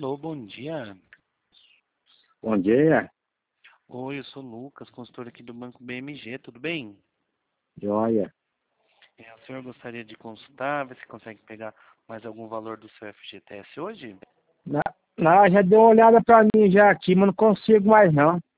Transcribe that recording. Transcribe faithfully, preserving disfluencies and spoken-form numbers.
Alô, bom dia. Bom dia. Oi, eu sou o Lucas, consultor aqui do Banco B M G, tudo bem? Joia. É, o senhor gostaria de consultar, ver se consegue pegar mais algum valor do seu F G T S hoje? Na, na, já deu uma olhada pra mim já aqui, mas não consigo mais não.